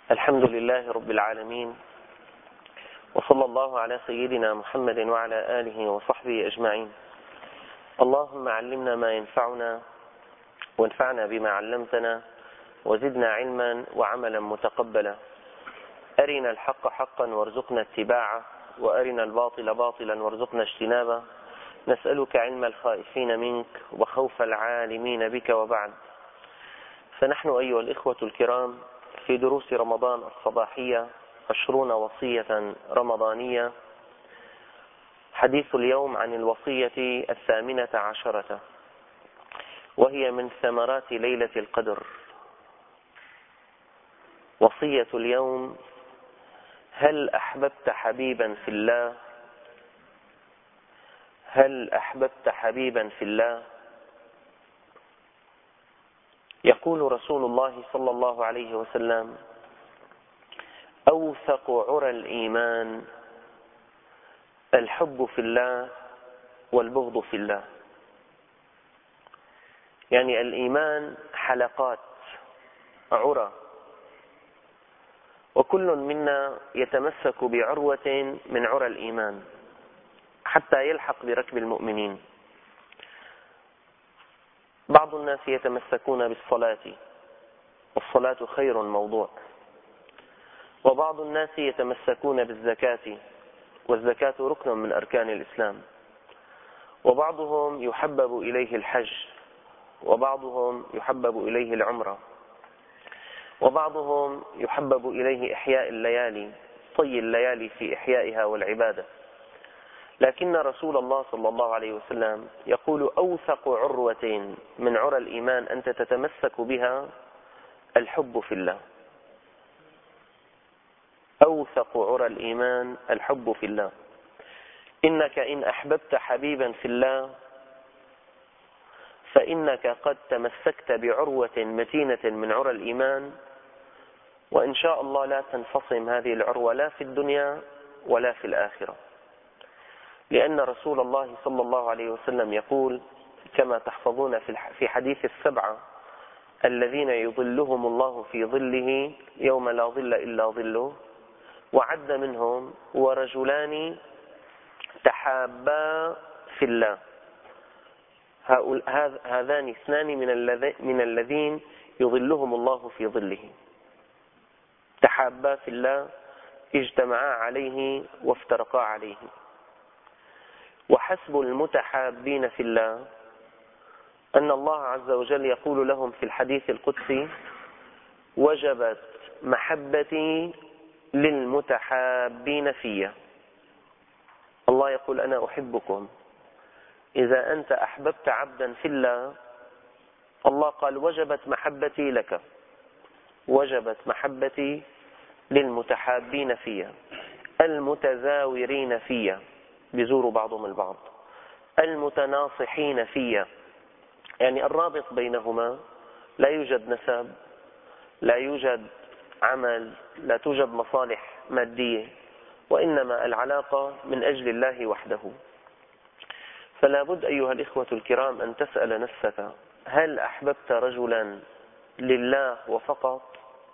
الحمد لله رب العالمين، وصلى الله على سيدنا محمد وعلى آله وصحبه أجمعين. اللهم علمنا ما ينفعنا وانفعنا بما علمتنا وزدنا علما وعملا متقبلا. أرنا الحق حقا وارزقنا اتباعه، وأرنا الباطل باطلا وارزقنا اجتنابه. نسألك علم الخائفين منك وخوف العالمين بك، وبعد. فنحن أيها الإخوة الكرام في دروس رمضان الصباحية 20 وصية رمضانية. حديث اليوم عن الوصية 18، وهي من ثمرات ليلة القدر. وصية اليوم: هل أحببت حبيبا في الله؟ هل أحببت حبيبا في الله؟ يقول رسول الله صلى الله عليه وسلم: أوثق عرى الإيمان الحب في الله والبغض في الله. يعني الإيمان حلقات، عرى، وكل منا يتمسك بعروة من عرى الإيمان حتى يلحق بركب المؤمنين. بعض الناس يتمسكون بالصلاة، والصلاة خير موضوع. وبعض الناس يتمسكون بالزكاة، والزكاة ركن من أركان الإسلام. وبعضهم يحبب إليه الحج، وبعضهم يحبب إليه العمرة، وبعضهم يحبب إليه إحياء الليالي، طي الليالي في إحيائها والعبادة. لكن رسول الله صلى الله عليه وسلم يقول: أوثق عروة من عرى الإيمان أنت تتمسك بها الحب في الله. أوثق عرى الإيمان الحب في الله. إنك إن أحببت حبيبا في الله فإنك قد تمسكت بعروة متينة من عرى الإيمان، وإن شاء الله لا تنفصم هذه العروة لا في الدنيا ولا في الآخرة. لأن رسول الله صلى الله عليه وسلم يقول كما تحفظون في حديث السبعة الذين يظلهم الله في ظله يوم لا ظل إلا ظله، وعد منهم: ورجلان تحابا في الله. هذان اثنان من الذين يظلهم الله في ظله. تحابا في الله، اجتمعا عليه وافترقا عليه. وحسب المتحابين في الله أن الله عز وجل يقول لهم في الحديث القدسي: وجبت محبتي للمتحابين في. الله يقول: أنا أحبكم. إذا أنت أحببت عبدا في الله، الله قال: وجبت محبتي لك. وجبت محبتي للمتحابين في، المتزاورين في، بيزوروا بعضهم البعض، المتناصحين في. يعني الرابط بينهما لا يوجد نسب، لا يوجد عمل، لا توجد مصالح مادية، وإنما العلاقة من أجل الله وحده. فلا بد أيها الإخوة الكرام أن تسأل نفسك: هل أحببت رجلا لله وفقط؟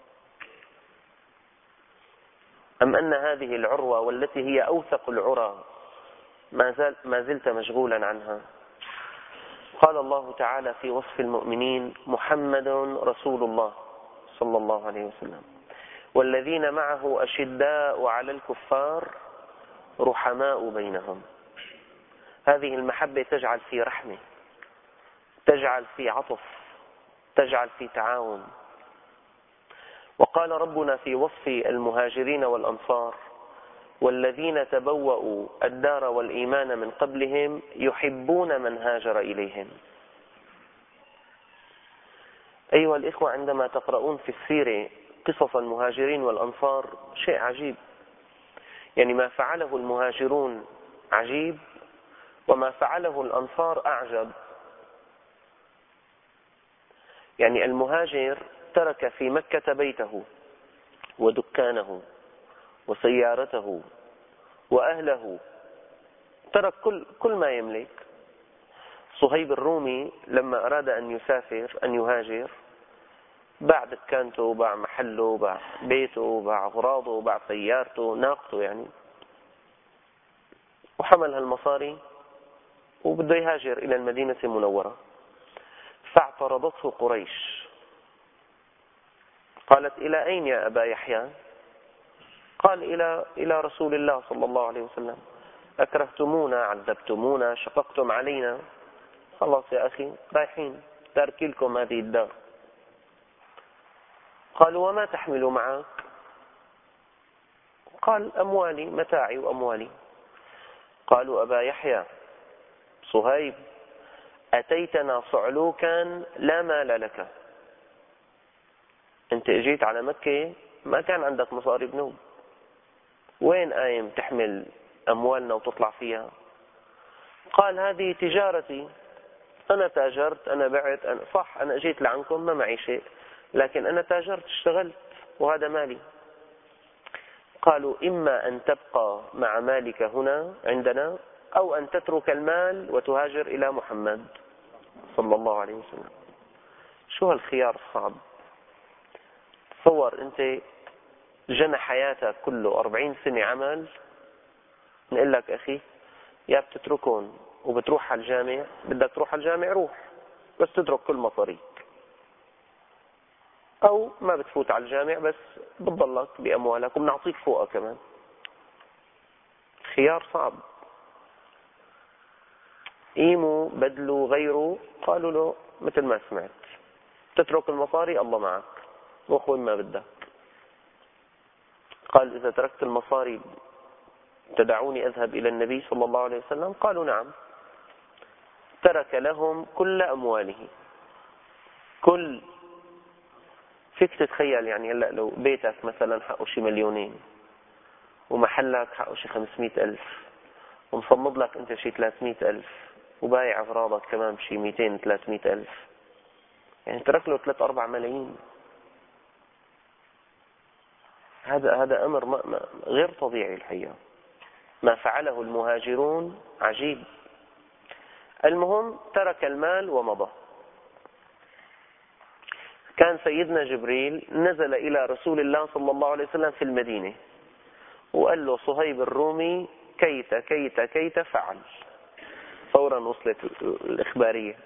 أم أن هذه العروة والتي هي أوثق العرى ما زلت مشغولا عنها؟ قال الله تعالى في وصف المؤمنين: محمد رسول الله صلى الله عليه وسلم والذين معه أشداء على الكفار رحماء بينهم. هذه المحبة تجعل في رحمة، تجعل في عطف، تجعل في تعاون. وقال ربنا في وصف المهاجرين والأنصار: والذين تبوأوا الدار والإيمان من قبلهم يحبون من هاجر إليهم. أيها الإخوة، عندما تقرؤون في السيرة قصص المهاجرين والأنصار شيء عجيب. يعني ما فعله المهاجرون عجيب، وما فعله الأنصار أعجب. يعني المهاجر ترك في مكة بيته ودكانه وسيارته وأهله، ترك كل ما يملك. صهيب الرومي لما أراد أن يسافر، أن يهاجر، باع دكانته، باع محله، باع بيته، باع أغراضه، باع سيارته، ناقته يعني، وحمل هالمصاري وبده يهاجر إلى المدينة المنورة. فاعترضته قريش، قالت: إلى أين يا أبا يحيى؟ قال: إلى رسول الله صلى الله عليه وسلم. أكرهتمونا، عذبتمونا، شققتم علينا، خلاص يا أخي رايحين، تاركي لكم هذه الدار. قالوا: وما تحمل معك؟ قال: أموالي، متاعي وأموالي. قالوا: أبا يحيى، صهيب، أتيتنا صعلوكا لا مال لك، أنت اجيت على مكة ما كان عندك مصاري بنوب، وين قايم تحمل أموالنا وتطلع فيها؟ قال: هذه تجارتي، أنا تاجرت، أنا بعت، صح أنا اجيت لعنكم ما معي شيء، لكن أنا تاجرت، اشتغلت، وهذا مالي. قالوا: إما أن تبقى مع مالك هنا عندنا، أو أن تترك المال وتهاجر إلى محمد صلى الله عليه وسلم. شو هالخيار الصعب؟ تصور أنت جنى حياتك كله 40 سنة عمل، نقول لك أخي يا بتتركون وبتروح على الجامع، بدك تروح على الجامع روح، بس تترك كل مصاريك، أو ما بتفوت على الجامع بس بتضلك بأموالك وبنعطيك فوقها كمان. خيار صعب. قيموا بدلوا غيره، قالوا له مثل ما سمعت، تترك المصاري الله معك، روح وين ما بدك. قال: إذا تركت المصاري تدعوني أذهب إلى النبي صلى الله عليه وسلم؟ قالوا: نعم. ترك لهم كل أمواله، كل، فيك تتخيل يعني هلأ لو بيتك مثلا حقه شي 2,000,000 ومحلك حقه شي 500,000 ومصمد لك أنت شي 300,000 وبايع أغراضك كمان بشي 200-300,000، يعني ترك له 3-4 ملايين. هذا أمر غير طبيعي الحقيقة. ما فعله المهاجرون عجيب. المهم ترك المال ومضى. كان سيدنا جبريل نزل إلى رسول الله صلى الله عليه وسلم في المدينة وقال له: صهيب الرومي كيت كيت كيت فعل. فورا وصلت الإخبارية.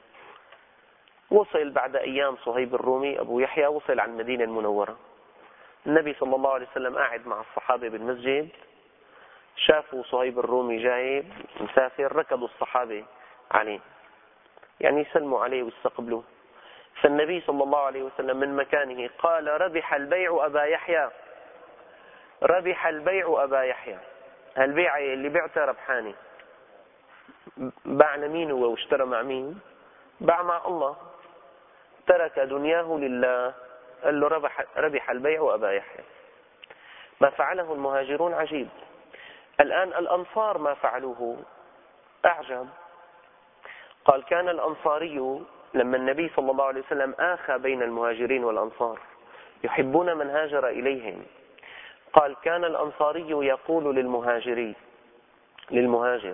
وصل بعد أيام صهيب الرومي أبو يحيى، وصل على المدينة المنورة. النبي صلى الله عليه وسلم قاعد مع الصحابة بالمسجد، شافوا صهيب الرومي جاي مسافر، ركضوا الصحابة عليه يعني يسلموا عليه ويستقبلوه. فالنبي صلى الله عليه وسلم من مكانه قال: ربح البيع أبا يحيى، ربح البيع أبا يحيى. هالبيعة اللي بعتها ربحاني. باع لمين هو واشترى مع مين؟ باع مع الله، ترك دنياه لله. قال له: ربح البيع أبا يحيى. ما فعله المهاجرون عجيب. الآن الأنصار ما فعلوه أعجب. قال: كان الأنصاري لما النبي صلى الله عليه وسلم آخى بين المهاجرين والأنصار يحبون من هاجر إليهم. قال: كان الأنصاري يقول للمهاجر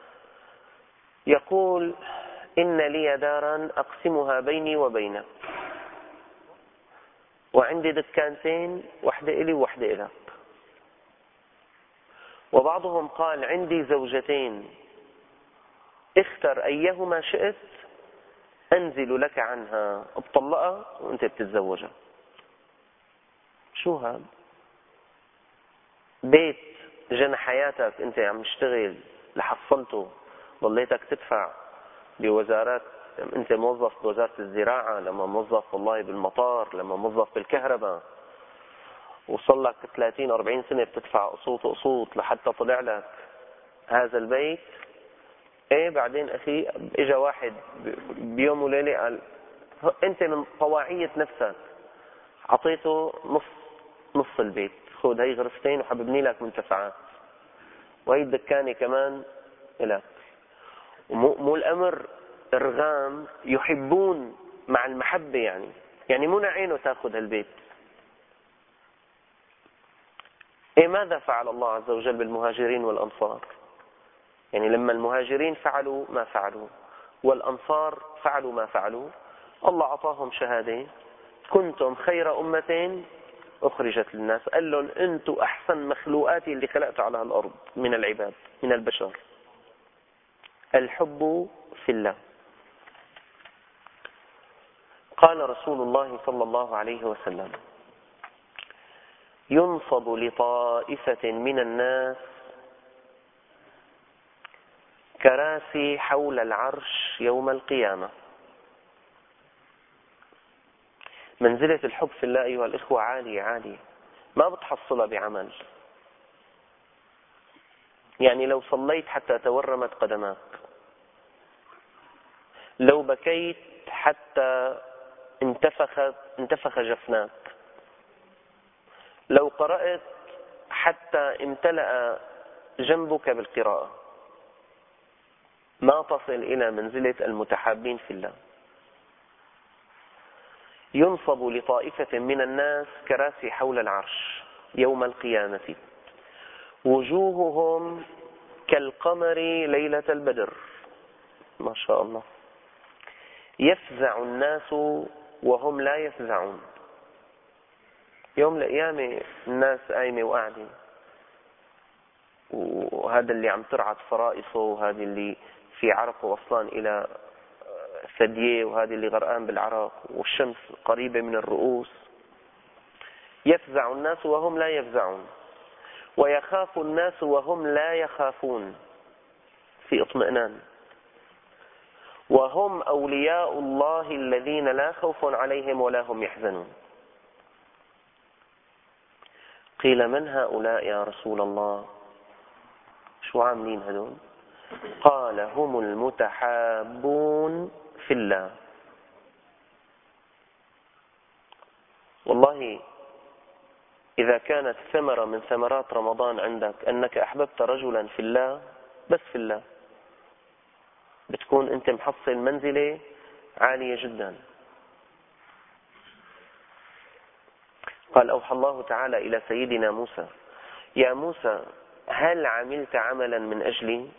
يقول: إن لي دارا أقسمها بيني وبينك، وعندي دكانتين، واحدة إلي وواحدة إلك. وبعضهم قال: عندي زوجتين، اختر أيهما شئت أنزل لك عنها، اطلقها وانت بتتزوجها. شو هذا؟ بيت جنى حياتك انت عم تشتغل لحصلته، ضليتك تدفع بوزارات، انت موظف بوزارة الزراعة، لما موظف والله بالمطار، لما موظف بالكهرباء، وصل لك 30-40 سنة بتدفع قسط لحتى طلع لك هذا البيت. ايه بعدين اخي اجا واحد بيوم وليلة قال: انت من طواعية نفسك عطيته نص البيت، خذ هي غرفتين وحببني لك منتفعات، وهي الدكانة كمان لك. مو الامر ارغام، يحبون مع المحبة يعني منى عينه تاخذ هالبيت. ايه ماذا فعل الله عز وجل بالمهاجرين والأنصار؟ يعني لما المهاجرين فعلوا ما فعلوا والأنصار فعلوا ما فعلوا، الله أعطاهم شهادة، كنتم خير أمة أخرجت للناس، قال لهم أنتم أحسن مخلوقاتي اللي خلقت على الأرض من العباد من البشر. الحب في الله. قال رسول الله صلى الله عليه وسلم: ينصب لطائفة من الناس كراسي حول العرش يوم القيامة. منزلة الحب في الله أيها الإخوة عالية عالية، ما بتحصلها بعمل. يعني لو صليت حتى تورمت قدماك، لو بكيت حتى انتفخ جفناك، لو قرأت حتى امتلأ جنبك بالقراءة، ما تصل إلى منزلة المتحابين في الله. ينصب لطائفة من الناس كراسي حول العرش يوم القيامة، وجوههم كالقمر ليلة البدر. ما شاء الله. يفزع الناس وهم لا يفزعون. يوم القيامة الناس قايمة وقاعدة، وهذا اللي عم ترعد فرائصه، وهذا اللي في عرقه وصلان إلى ثدييه، وهذا اللي غرقان بالعرق، والشمس قريبة من الرؤوس. يفزع الناس وهم لا يفزعون، ويخاف الناس وهم لا يخافون، في اطمئنان. وهم أولياء الله الذين لا خوف عليهم ولا هم يحزنون. قيل: من هؤلاء يا رسول الله؟ شو عاملين هدول؟ قال: هم المتحابون في الله. والله إذا كانت ثمرة من ثمرات رمضان عندك أنك أحببت رجلا في الله، بس في الله، بتكون أنت محصل منزلة عالية جدا. قال: أوحى الله تعالى إلى سيدنا موسى: يا موسى هل عملت عملا من أجلي؟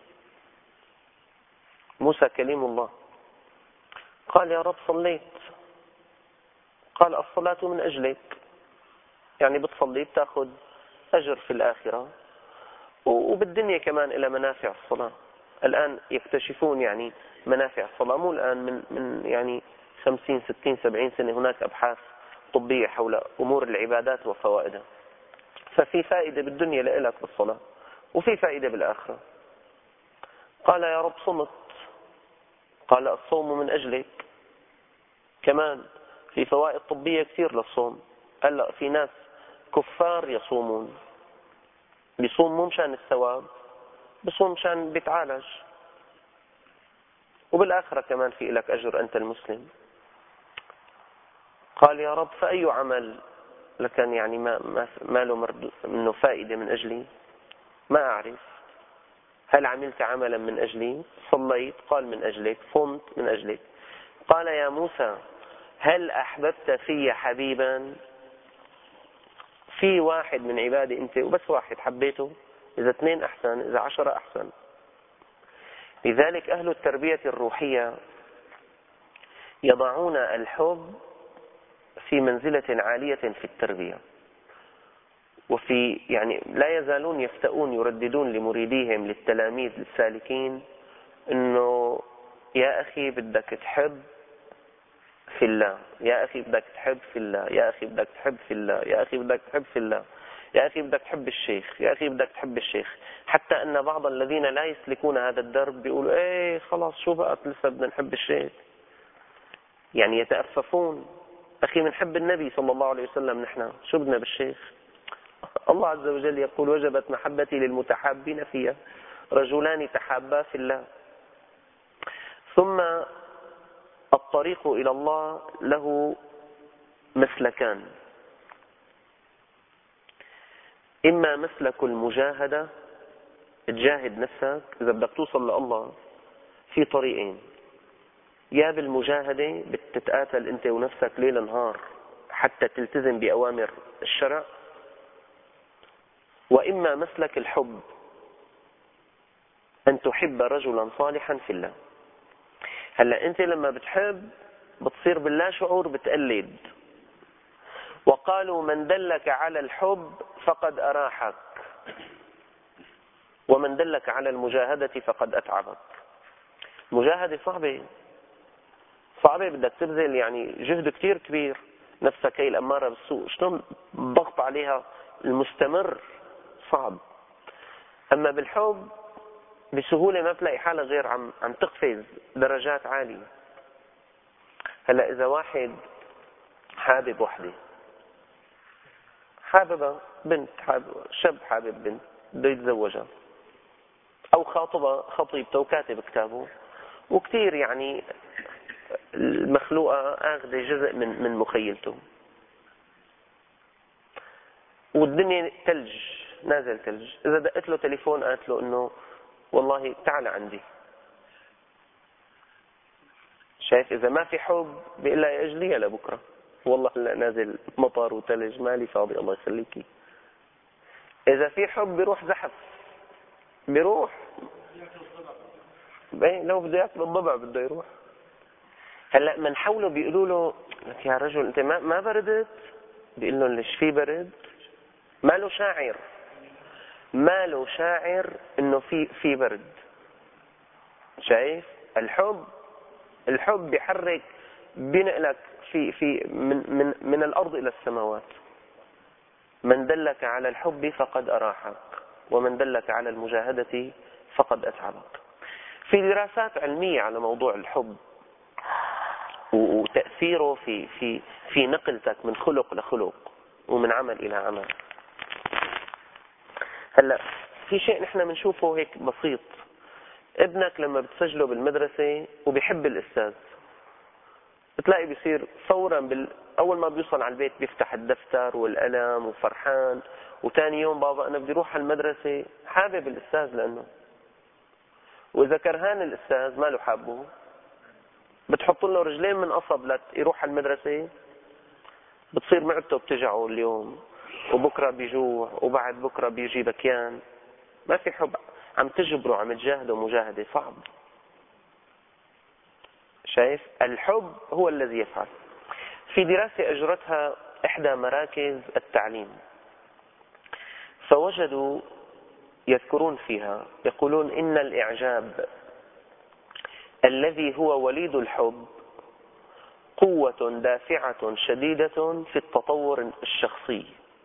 موسى كليم الله. قال: يا رب صليت. قال: الصلاة من أجلك، يعني بتصلي بتاخذ أجر في الآخرة، وبالدنيا كمان إلى منافع الصلاة. الآن يكتشفون يعني منافع الصلاة، مو الآن، من يعني 50 60 70 سنة هناك أبحاث طبية حول أمور العبادات وفوائدها. ففي فائدة بالدنيا لك بالصلاة، وفي فائدة بالآخرة. قال: يا رب صمت. قال: الصوم من أجلك، كمان في فوائد طبية كثير للصوم. قال: لا، في ناس كفار يصومون، بيصوم مو مشان الثواب، بيصوم مشان بيتعالج، وبالآخرة كمان في لك أجر أنت المسلم. قال: يا رب فأي عمل لكن يعني ما له منه فائدة من أجلي؟ ما أعرف. هل عملت عملا من أجلي؟ صليت. قال: من أجلك. صمت؟ من أجلك. قال: يا موسى هل أحببت في حبيبا؟ في واحد من عبادي أنت وبس واحد حبيته، إذا 2 أحسن، إذا 10 أحسن. لذلك أهل التربية الروحية يضعون الحب في منزلة عالية في التربية، وفي يعني لا يزالون يفتؤون يرددون لمريديهم للتلاميذ للسالكين إنه يا أخي بدك تحب في الله، يا أخي بدك تحب في الله، يا أخي بدك تحب في الله، يا أخي بدك تحب في الله، يا أخي بدك تحب الشيخ، يا أخي بدك تحب الشيخ. حتى أن بعض الذين لا يسلكون هذا الدرب بيقولوا إيه خلاص شو بقى لسه بدنا نحب الشيخ، يعني يتأففون. أخي بنحب النبي صلى الله عليه وسلم، نحن شو بدنا بالشيخ؟ الله عز وجل يقول: وجبت محبتي للمتحابين فيها، رجلان تحابا في الله. ثم الطريق إلى الله له مسلكان: إما مسلك المجاهدة، تجاهد نفسك إذا بدك توصل لله، في طريقين: يا بالمجاهدة بتتقاتل أنت ونفسك ليل نهار حتى تلتزم بأوامر الشرع، وإما مسلك الحب، أن تحب رجلا صالحا في الله. هلأ أنت لما بتحب بتصير باللا شعور بتقلد، وقالوا من دلك على الحب فقد أراحك، ومن دلك على المجاهدة فقد أتعبك. المجاهدة صعبة، بدك تبذل يعني جهد كتير كبير. نفسك هي الأمارة بالسوء، شلون الضغط عليها المستمر صعب. أما بالحب بسهولة ما بتلاقي حالك غير عم تقفز درجات عالية. هلا إذا واحد حابب وحدة، حاببة بنت، شاب حابب بنت بده يتزوجها، أو خاطبة خطيبته وكاتب كتابه، وكتير يعني المخلوقة آخذ جزء من مخيلته، والدنيا تلج، نازل تلج. إذا دقت له تليفون قالت له إنه والله تعال عندي، شايف؟ إذا ما في حب بيقول لها أجليها لبكرة، والله هلا نازل مطر وتلج مالي فاضي الله يخليكي. إذا في حب بيروح زحف، بيروح لو بده ياكل الضبع بده يروح. هلا من حوله بيقولوا له لك يا رجل انت ما بردت؟ بيقول لهم ليش في برد؟ ما له شاعر انه في برد. شايف؟ الحب بيحرك، بينقلك في من الارض الى السماوات. من دلك على الحب فقد أراحك، ومن دلك على المجاهدة فقد أتعبك. في دراسات علمية على موضوع الحب وتأثيره في نقلتك من خلق لخلق ومن عمل إلى عمل. هلا في شيء نحن بنشوفه هيك بسيط. ابنك لما بتسجله بالمدرسة وبيحب الأستاذ، بتلاقي بيصير فورا أول ما بيوصل على البيت بيفتح الدفتر والقلم وفرحان، وتاني يوم بابا أنا بدي روح على المدرسة، حابب الأستاذ لأنه. وإذا كرهان الأستاذ ما له حابه، بتحط له رجلين من قصب يروح على المدرسة، بتصير معدته بتجعه اليوم، وبكرة بيجوع، وبعد بكرة بيجي بكيان. ما في حب، عم تجبره، عم تجاهده مجاهدة صعب. شايف؟ الحب هو الذي يفعل. في دراسة أجرتها إحدى مراكز التعليم، فوجدوا يذكرون فيها يقولون إن الإعجاب الذي هو وليد الحب قوة دافعة شديدة في التطور الشخصي.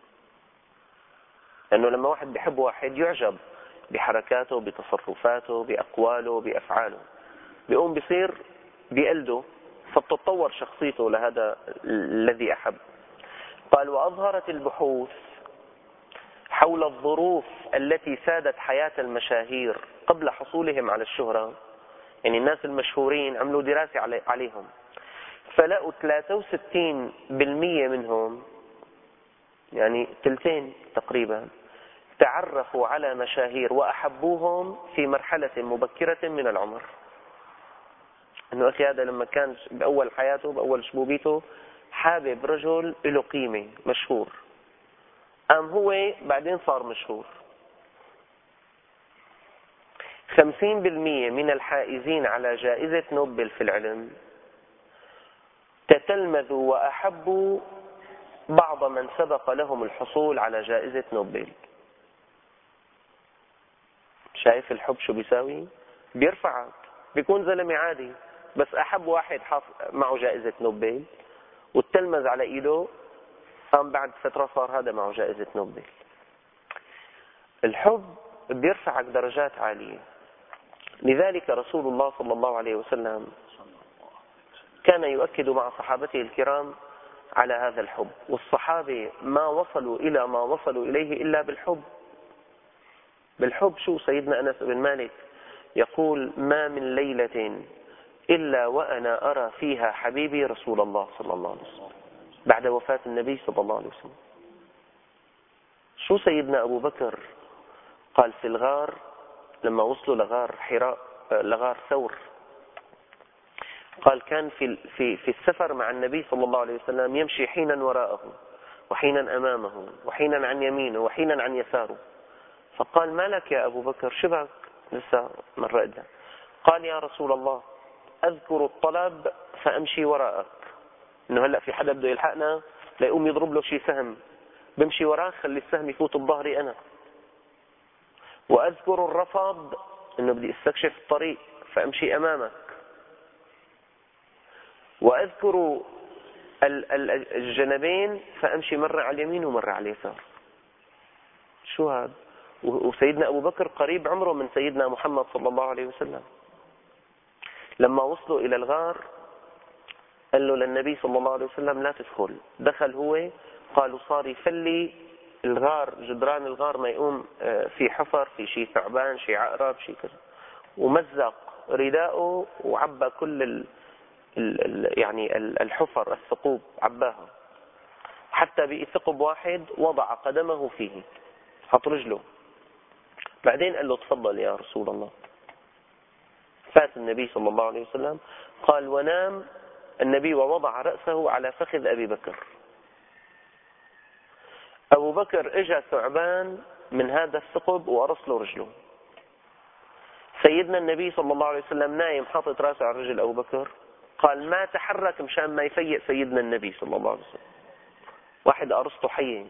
لأنه لما واحد بيحب واحد يعجب بحركاته، بتصرفاته، بأقواله، بأفعاله، بيقوم بيصير بيقلده، فبتتطور شخصيته لهذا الذي أحب. قال وأظهرت البحوث حول الظروف التي سادت حياة المشاهير قبل حصولهم على الشهرة، يعني الناس المشهورين عملوا دراسة عليهم، فلقوا 63% منهم، يعني ثلثين تقريبا، تعرفوا على مشاهير وأحبوهم في مرحلة مبكرة من العمر. انه اخي هذا لما كان باول حياته باول شبوبيته حابب رجل له قيمة مشهور، قام هو بعدين صار مشهور. 50% من الحائزين على جائزة نوبل في العلم تتلمذوا وأحبوا بعض من سبق لهم الحصول على جائزة نوبل. شايف الحب شو بيساوي؟ بيرفعك، بيكون زلمة عادي بس أحب واحد معه جائزة نوبل والتلمذ على إيده، قام بعد فترة صار هذا معه جائزة نوبل. الحب بيرفعك درجات عالية. لذلك رسول الله صلى الله عليه وسلم كان يؤكد مع صحابته الكرام على هذا الحب، والصحابة ما وصلوا إلى ما وصلوا إليه إلا بالحب. شو سيدنا أنس بن مالك يقول ما من ليلة إلا وأنا أرى فيها حبيبي رسول الله صلى الله عليه وسلم، بعد وفاة النبي صلى الله عليه وسلم. شو سيدنا أبو بكر قال في الغار لما وصلوا لغار حراء، لغار ثور، قال كان في السفر مع النبي صلى الله عليه وسلم يمشي حينا وراءه وحينا أمامه وحينا عن يمينه وحينا عن يساره، فقال ما لك يا أبو بكر شبك لسه مرة إلا؟ قال يا رسول الله أذكر الطلب فأمشي وراءك، إنه هلأ في حدا بده يلحقنا ليقوم يضرب له شيء سهم، بمشي وراه خلي السهم يفوت بظهري أنا. وأذكر الرفض، إنه بدي استكشف الطريق فأمشي أمامك. وأذكر الجنبين فأمشي مرة على اليمين ومرة على اليسار. شو هذا؟ وسيدنا أبو بكر قريب عمره من سيدنا محمد صلى الله عليه وسلم. لما وصلوا إلى الغار قال له للنبي صلى الله عليه وسلم لا تدخل. دخل هو، قالوا صار يفلي الغار، جدران الغار ما يقوم في حفر، في شيء ثعبان، شيء عقرب، شيء كذا، ومزق رداءه وعبى كل يعني الحفر، الثقوب عباها، حتى بقي ثقب واحد وضع قدمه فيه، حط رجله. بعدين قال له تفضل يا رسول الله. فات النبي صلى الله عليه وسلم، قال ونام النبي ووضع رأسه على فخذ أبي بكر. أبو بكر اجى ثعبان من هذا الثقب وأرسل له رجله. سيدنا النبي صلى الله عليه وسلم نايم حاطط رأسه على رجل أبو بكر، قال ما تحرك مشان ما يفيق سيدنا النبي صلى الله عليه وسلم. واحد أرسطو حية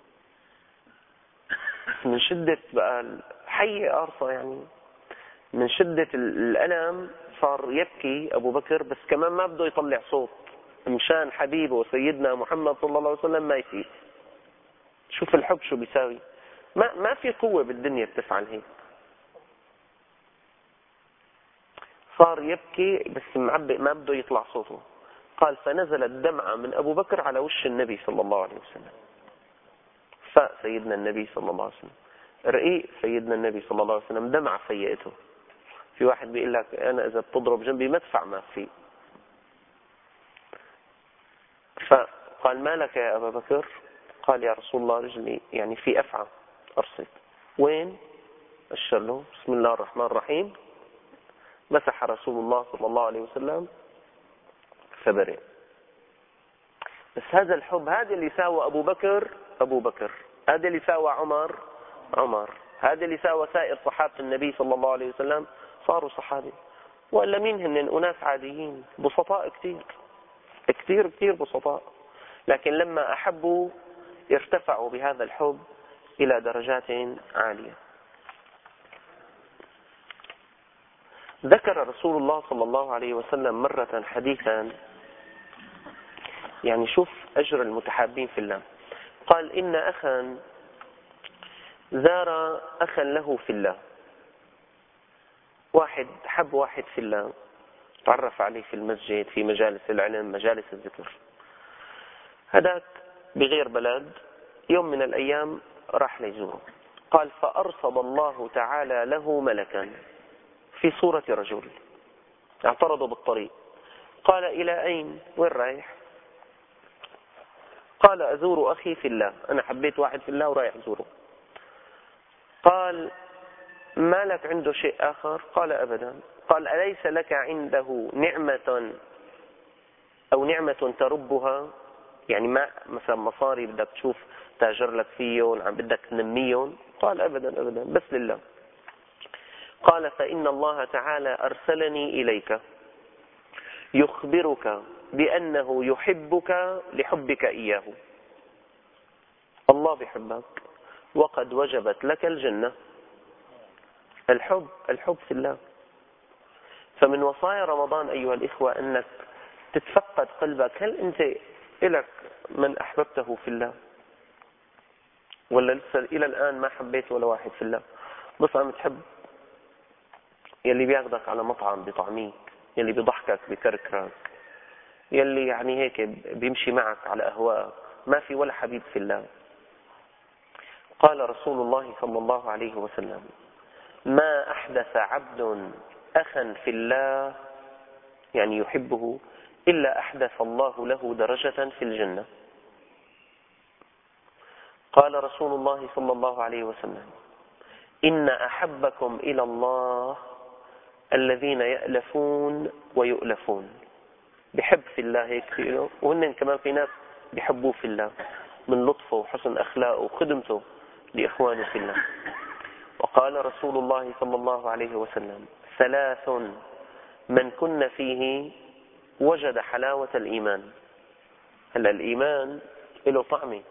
من شدة بقى حية قارصة، يعني من شدة الألم صار يبكي أبو بكر، بس كمان ما بده يطلع صوت مشان حبيبه سيدنا محمد صلى الله عليه وسلم ما يفيق. شوف الحب شو بيساوي، ما في قوة بالدنيا بتفعل هيك. صار يبكي بس معبئ ما بده يطلع صوته. قال فنزلت دمعة من أبو بكر على وش النبي صلى الله عليه وسلم. فسيدنا النبي صلى الله عليه وسلم رقيق، سيدنا النبي صلى الله عليه وسلم دمعة فيقته. في واحد بيقول لك أنا إذا بتضرب جنبي مدفع ما في. فقال ما لك يا أبا بكر؟ قال يا رسول الله رجلي يعني في أفعى أرصد. وين؟ أشر له بسم الله الرحمن الرحيم، مسح رسول الله صلى الله عليه وسلم فبرئ. بس هذا الحب، هذا اللي ساوى أبو بكر أبو بكر، هذا اللي ساوى عمر عمر، هذا اللي ساوى سائر صحابة النبي صلى الله عليه وسلم صاروا صحابة. وإلا مين هن؟ أناس عاديين بسطاء، كتير كتير كتير بسطاء، لكن لما أحبوا ارتفعوا بهذا الحب إلى درجات عالية. ذكر رسول الله صلى الله عليه وسلم مرة حديثا، يعني شوف أجر المتحابين في الله. قال إن أخا زار أخا له في الله، واحد حب واحد في الله، تعرف عليه في المسجد، في مجالس العلم، مجالس الذكر. هذاك بغير بلد، يوم من الأيام راح ليزوره. قال فأرصد الله تعالى له ملكا في صورة رجل اعترضوا بالطريق. قال إلى أين؟ وين رايح؟ قال أزور أخي في الله، أنا حبيت واحد في الله ورايح أزوره. قال ما لك عنده شيء آخر؟ قال أبدا. قال أليس لك عنده نعمة أو نعمة تربها؟ يعني ما مثلا مصاري بدك تشوف تاجر لك فيهم، عم بدك تنميهم؟ قال أبدا أبدا، بس لله. قال فإن الله تعالى أرسلني إليك يخبرك بأنه يحبك لحبك إياه. الله بيحبك وقد وجبت لك الجنة. الحب في الله. فمن وصايا رمضان أيها الإخوة أنك تتفقد قلبك، هل أنت إلك من أحببته في الله؟ ولا لسه إلى الآن ما حبيت ولا واحد في الله؟ بس عم تحب يلي بياخدك على مطعم بطعميك، يلي بيضحكك بكركرك، يلي يعني هيك بيمشي معك على أهواءك، ما في ولا حبيب في الله. قال رسول الله صلى الله عليه وسلم ما أحدث عبد أخا في الله يعني يحبه إلا أحدث الله له درجة في الجنة. قال رسول الله صلى الله عليه وسلم إن أحبكم إلى الله الذين يألفون ويؤلفون. بحب في الله هيك له، وهن كمان في ناس بيحبوه في الله من لطفه وحسن أخلاقه وخدمته لإخوانه في الله. وقال رسول الله صلى الله عليه وسلم ثلاث من كن فيه وجد حلاوة الإيمان. هلا الإيمان له طعمه.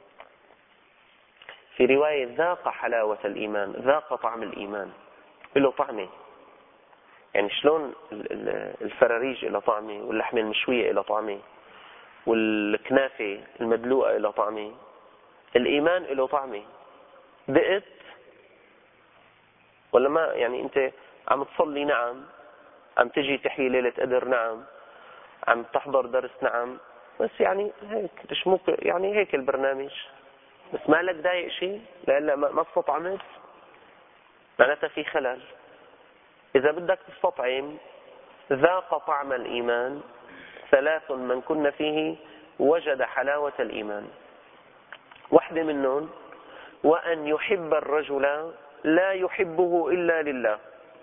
في رواية ذاق حلاوة الإيمان، ذاق طعم الإيمان، له طعمه. يعني شلون الفراريج له طعمه، واللحمة المشوية له طعمه، والكنافة المدلوقة له طعمه، الإيمان له طعمه. دقت ولا ما؟ يعني أنت عم تصلي، نعم. عم تجي تحيي ليلة قدر، نعم. عم تحضر درس، نعم. بس يعني هيك مش ممكن، يعني هيك البرنامج، بس ما لك ضايق شيء لألا ما استطعمت، معناتها في خلل. إذا بدك تستطعم، ذاق طعم الإيمان 3 من كن فيه وجد حلاوة الإيمان. واحدة منهم وأن يحب الرجل لا يحبه إلا لله.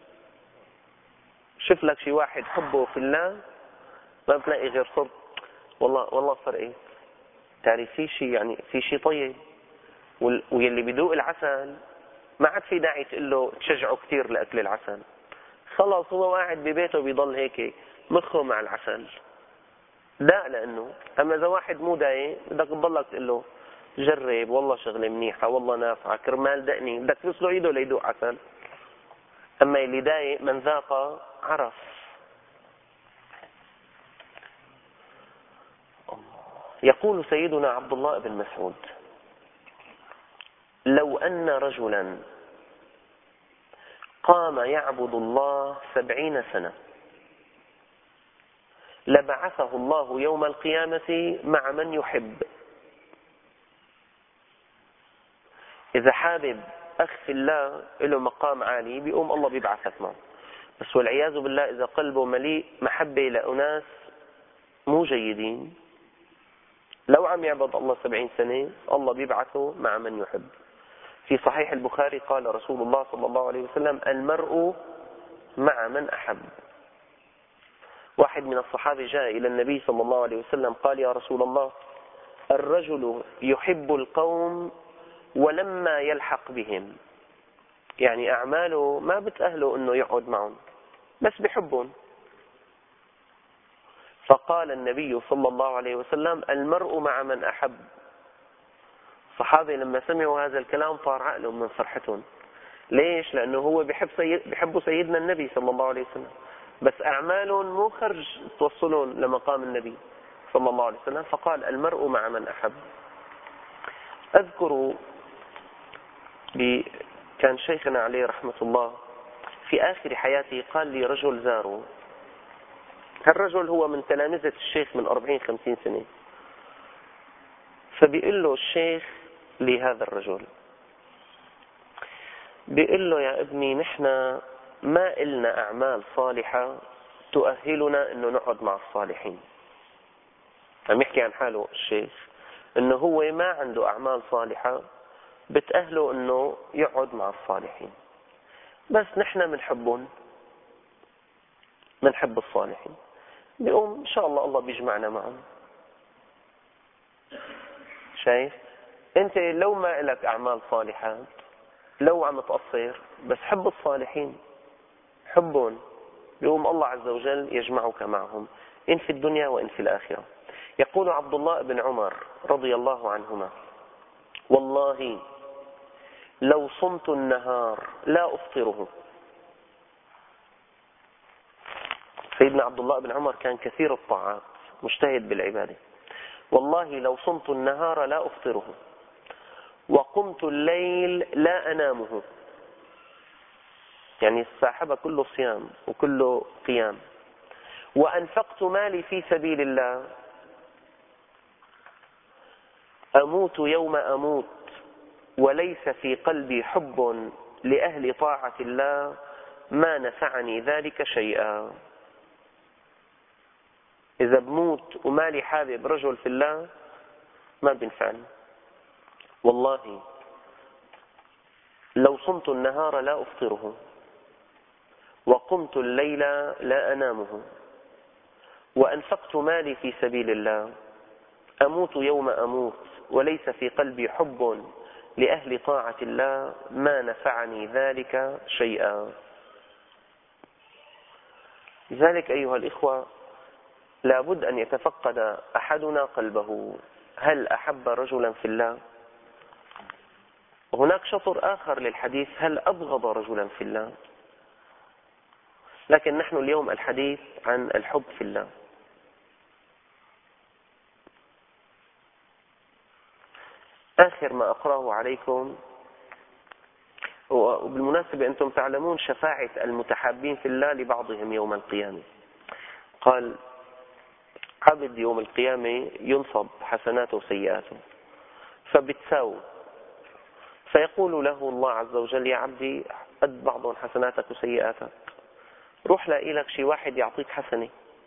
شوف لك شي واحد حبه في الله ما بتلاقي غير صرت والله فرقت. تعرف في شيء، يعني في شيء طيب، واللي بيذوق العسل ما عاد في داعي تقول له تشجعه كثير لأكل العسل. خلاص هو قاعد ببيته بيضل هيك مخه مع العسل، لا. لأنه أما إذا واحد مو دايق بدك تضلك تقول له جرب، والله شغلة منيحة، والله نافعة، كرمال دقني، بدك تسله ايده ليدوق عسل. أما اللي دايق من ذاق عرف. يقول سيدنا عبد الله بن مسعود: لو أن رجلا قام يعبد الله 70 سنة لبعثه الله يوم القيامة مع من يحب. إذا حابب أخ في الله له مقام عالي بيقوم الله بيبعثك معه. بس والعياذ بالله إذا قلبه مليء محبة لأناس مو جيدين، لو عم يعبد الله 70 سنة الله بيبعثه مع من يحب. في صحيح البخاري قال رسول الله صلى الله عليه وسلم: المرء مع من أحب. واحد من الصحابة جاء إلى النبي صلى الله عليه وسلم قال: يا رسول الله، الرجل يحب القوم ولما يلحق بهم، يعني أعماله ما بتأهله أنه يقعد معهم بس بحبهم. فقال النبي صلى الله عليه وسلم: المرء مع من أحب. الصحابة لما سمعوا هذا الكلام طار عقلهم من فرحتهم. ليش؟ لأنه هو بحب سيدنا النبي صلى الله عليه وسلم، بس أعمالهم مو خرج توصلون لمقام النبي صلى الله عليه وسلم. فقال: المرء مع من أحب. أذكر كان شيخنا عليه رحمة الله في آخر حياته قال لي رجل زاره. هالرجل هو من تلامذة الشيخ من 40-50 سنة. فبيقول له الشيخ لهذا الرجل، بيقول له: يا ابني، نحن ما إلنا أعمال صالحة تؤهلنا أنه نقعد مع الصالحين. عم يحكي عن حاله الشيخ أنه هو ما عنده أعمال صالحة بتأهله أنه يقعد مع الصالحين، بس نحن منحبهم، منحب الصالحين، بيقوم إن شاء الله بيجمعنا معهم. شايف؟ أنت لو ما لك أعمال صالحة، لو عم تقصر، بس حب الصالحين، حبهم، بيقوم الله عز وجل يجمعك معهم، إن في الدنيا وإن في الآخرة. يقول عبد الله بن عمر رضي الله عنهما: والله لو صمت النهار لا أفطره. سيدنا عبد الله بن عمر كان كثير الطاعات، مجتهد بالعبادة. والله لو صمت النهار لا أفطره، وقمت الليل لا أنامه. يعني الساحبة كله صيام وكله قيام. وأنفقت مالي في سبيل الله، أموت يوم أموت وليس في قلبي حب لأهل طاعة الله، ما نفعني ذلك شيئا. إذا بموت ومالي حابب رجل في الله ما بينفعني. والله لو صمت النهار لا أفطره، وقمت الليل لا أنامه، وأنفقت مالي في سبيل الله، أموت يوم أموت وليس في قلبي حب لأهل طاعة الله، ما نفعني ذلك شيئا. لذلك أيها الإخوة، لابد أن يتفقد أحدنا قلبه. هل أحب رجلا في الله؟ وهناك شطر آخر للحديث: هل أبغض رجلا في الله؟ لكن نحن اليوم الحديث عن الحب في الله. آخر ما أقرأه عليكم، وبالمناسبة أنتم تعلمون شفاعة المتحابين في الله لبعضهم يوم القيامة. قال: عبد يوم القيامة ينصب حسناته وسيئاته فبتساوي، فيقول له الله عز وجل: يا عبدي قد بعضهم حسناتك وسيئاتك، روح لاقي لك شي واحد يعطيك حسنة.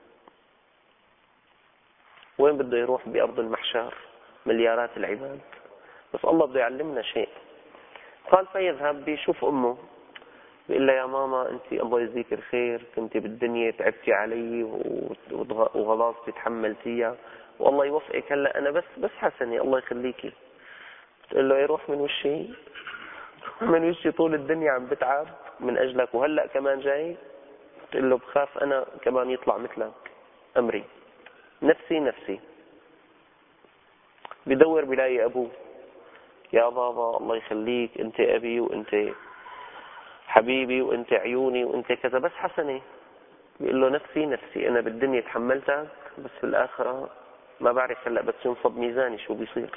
وين بده يروح؟ بأرض المحشر مليارات العباد، بس الله بده يعلمنا شيء. قال: فيذهب بيشوف أمه، بيقول لها: يا ماما أنت الله يجزيك الخير، كنت بالدنيا تعبتي علي وغلاظتي تحملتيها، والله يوفقك، هلا أنا بس حسنة الله يخليكي. بتقول له: يروح من وشي، من وشي طول الدنيا عم بتعب من أجلك وهلأ كمان جاي. بتقول له: بخاف أنا كمان يطلع مثلك أمري، نفسي نفسي. بدور بلاقي أبوه: يا بابا الله يخليك، أنت أبي وأنت حبيبي وأنت عيوني وأنت كذا، بس حسنة. بيقول له: نفسي نفسي، أنا بالدنيا تحملتك، بس في الآخرة ما بعرف هلأ بس ينصب ميزاني شو بيصير.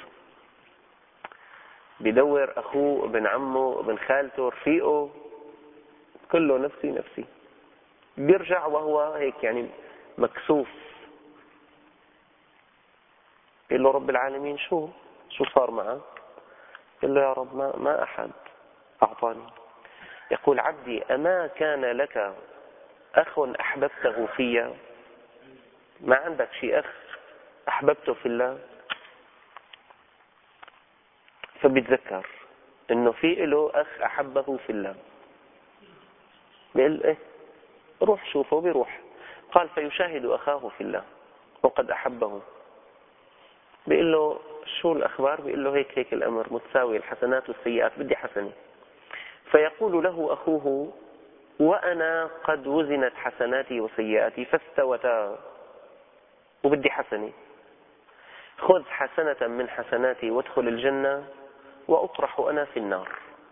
بدور أخوه، ابن عمه، ابن خالته، رفيقه، كله نفسي نفسي. بيرجع وهو هيك يعني مكسوف. يقول له: رب العالمين شو صار معك؟ يقول له: يا رب ما أحد أعطاني. يقول: عبدي أما كان لك أخ أحببته فيا؟ ما عندك شي أخ أحببته في الله؟ فبيتذكر إنه في له أخ أحبه في الله. بيقول: إيه، روح شوفه. بيروح. قال: فيشاهد أخاه في الله وقد أحبه. بيقول له: شو الأخبار؟ بيقول له: هيك الأمر، متساوي الحسنات والسيئات، بدي حسنة. فيقول له أخوه: وأنا قد وزنت حسناتي وسيئاتي فاستوتا، وبدي حسنة. خذ حسنة من حسناتي وادخل الجنة وأطرح أنا في النار.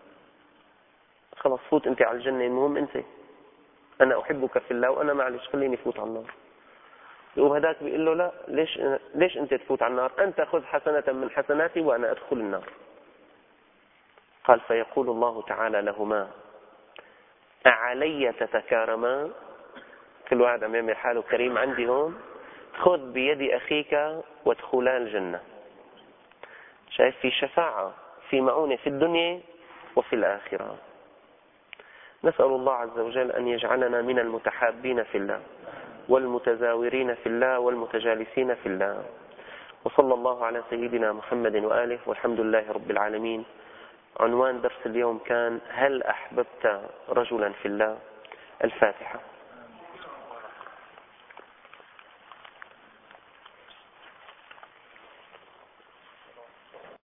خلاص فوت أنت على الجنة، المهم أنت، أنا أحبك في الله وأنا معلش خليني فوت على النار. وهداك بيقول له: لا، ليش أنت تفوت على النار؟ أنت خذ حسنة من حسناتي وأنا أدخل النار. قال: فيقول الله تعالى لهما: أعلي تتكارما؟ كل واحد عم يعمل حاله كريم عندي هون، خذ بيد أخيك وادخلا الجنة. شايف؟ في شفاعة، في معونة في الدنيا وفي الآخرة. نسأل الله عز وجل أن يجعلنا من المتحابين في الله والمتزاورين في الله والمتجالسين في الله. وصلى الله على سيدنا محمد وآله، والحمد لله رب العالمين. عنوان درس اليوم كان: هل أحببت رجلا في الله؟ الفاتحة.